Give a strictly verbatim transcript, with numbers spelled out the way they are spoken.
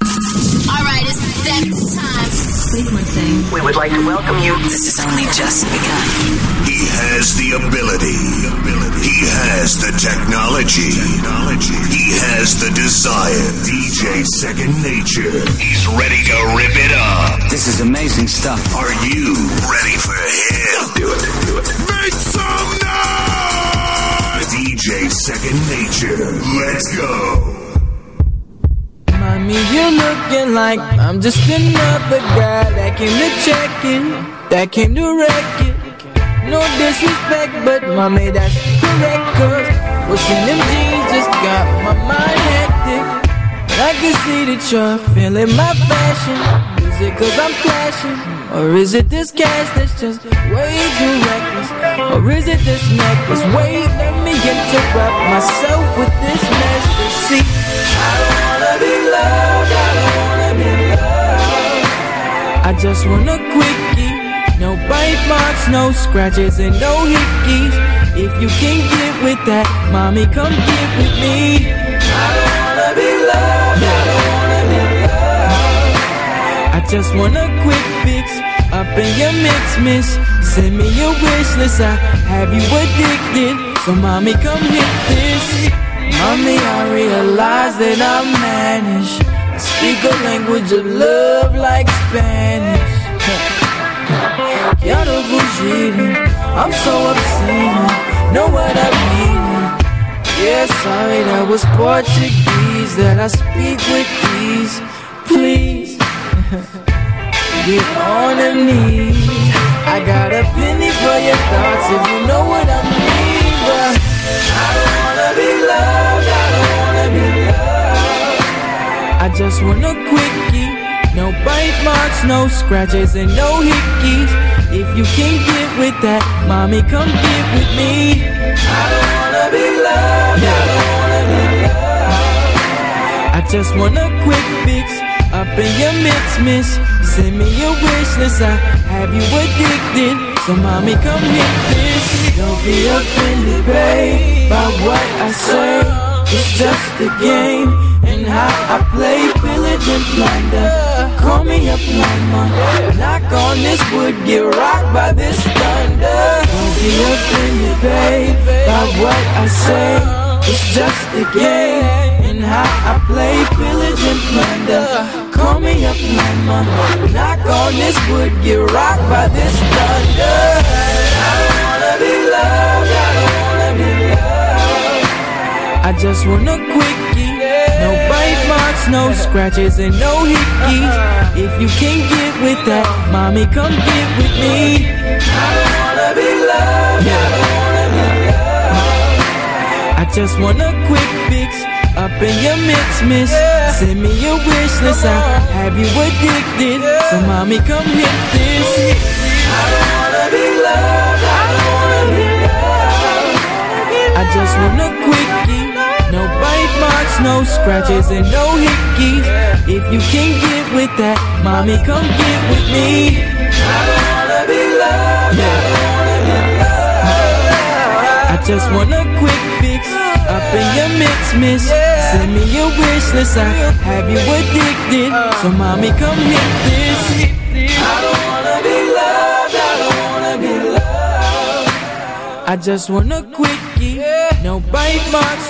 Alright, it's that time. Frequency. We would like to welcome you. This is only just begun. He has the ability. He has the technology. He has the desire. D J Second Nature. He's ready to rip it up. This is amazing stuff. Are you ready for him? Do it, do it. Make some noise! D J Second Nature. Let's go. Mommy, you're looking like I'm just another guy that came to check it, that came to wreck it. No disrespect, but mommy, that's correct. Cause what's in them jeans just got my mind hectic. I can see that you're feeling my fashion. Is it cause I'm flashing? Or is it this cash that's just way too reckless? Or is it this necklace? Wait, let me interrupt myself with this message. See, I don't wanna be loved, I don't wanna be loved. I just want a quickie. No bite marks, no scratches, and no hickeys. If you can get with that, mommy, come get with me. I don't wanna be loved, I don't wanna be loved. I just want a quick fix up in your mix, miss. Send me your wish list, I have you addicted. So mommy, come hit this. Mommy, I realize that I'm mannish. I speak a language of love like Spanish. Quiero fugir, I'm so obscene. Know what I mean? Yeah, sorry, that was Portuguese that I speak with ease. Please, get on the knees. I got a penny for your thoughts if you know what I mean. But I don't wanna be loved, I don't wanna be loved. I just want a quickie. No bite marks, no scratches, and no hickeys. If you can get with that, mommy, come get with me. I don't wanna be loved, I don't wanna be loved. I just want a quick fix up in your mix, miss. Send me your wish list, I have you addicted. So mommy, come hit this. Don't be offended, babe, by what I say. It's just a game, and how I play, pillage and plunder. Call me a plumber. Knock on this wood, get rocked by this thunder. Don't be offended, babe, by what I say. It's just a game, and how I play, pillage and plunder. Call me a plumber. Knock on this wood, get rocked by this thunder. I don't wanna be loved, I don't wanna be loved. I just want a quickie. No bite marks, no scratches, and no hickeys. If you can get with that, mommy, come get with me. I don't wanna be loved, I don't wanna be loved. I just want a quick fix up in your mix, miss. Send me your wish list, I have you addicted. So mommy, come hit this. I don't wanna be loved, I don't wanna be loved. I just want a quickie. No bite marks, no scratches, and no hickeys. If you can get with that, mommy, come get with me. I don't wanna be loved, I don't wanna be loved. I just want a quick fix up in your mix, miss. Send me your wish list, I have you addicted. So mommy, come hit this. I don't wanna be loved, I don't wanna be loved. I just want a quickie. No bite marks,